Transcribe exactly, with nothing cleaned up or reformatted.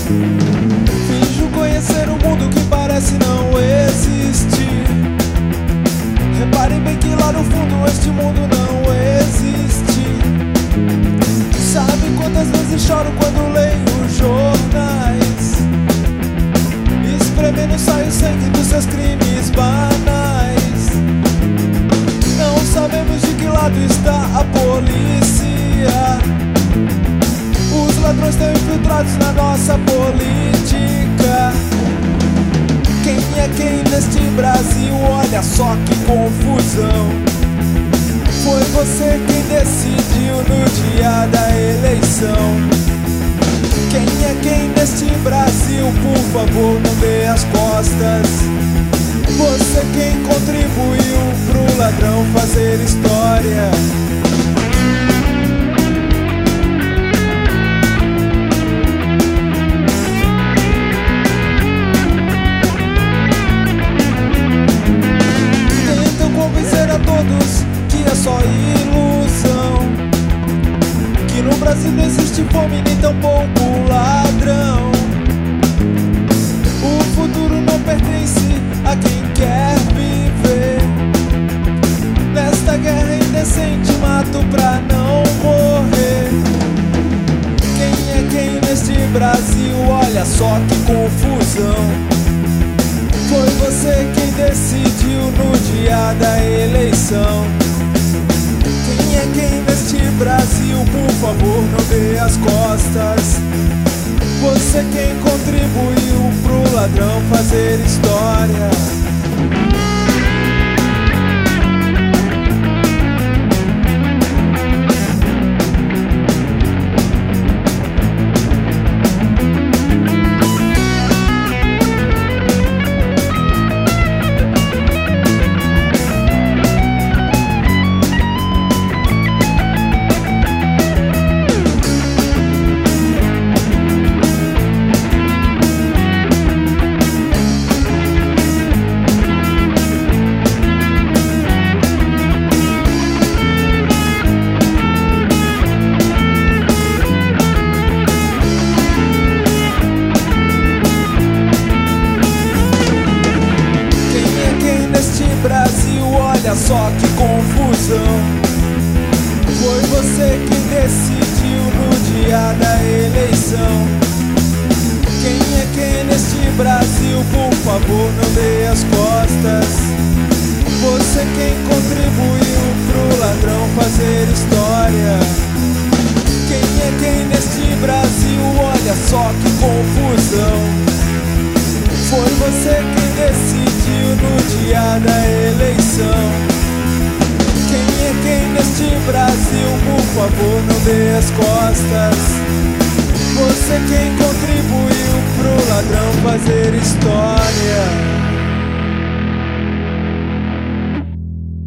Finjo conhecer um mundo que parece não existir. Reparem bem que lá no fundo este mundo não existe. Sabe quantas vezes choro quando leio jornais, espremendo sai o sangue dos seus crimes banais. Não sabemos de que lado está a polícia. Os ladrões estão infiltrados na nossa política. Quem é quem neste Brasil? Olha só que confusão. Foi você quem decidiu no dia da eleição. Quem é quem neste Brasil? Por favor, não dê as costas. Você quem contribuiu pro ladrão fazer história. Tentam convencer a todos que é só ilusão, que no Brasil não existe fome nem tampouco ladrão. O futuro não pertence a quem quer viver. Nesta guerra indecente mato pra não morrer. Quem é quem neste Brasil? Olha só que confusão. Foi você quem decidiu no dia da eleição. Quem é quem neste Brasil? Por favor, não dê as costas. Você quem contribuiu pro ladrão fazer história. Brasil, olha só que confusão. Foi você quem decidiu no dia da eleição. Quem é quem neste Brasil? Por favor, não dê as costas. Você quem contribuiu pro ladrão fazer história. Quem é quem neste Brasil? Olha só que confusão. Foi você quem decidiu no dia da eleição. Quem é quem neste Brasil? Por favor, não dê as costas. Você quem contribuiu pro ladrão fazer história.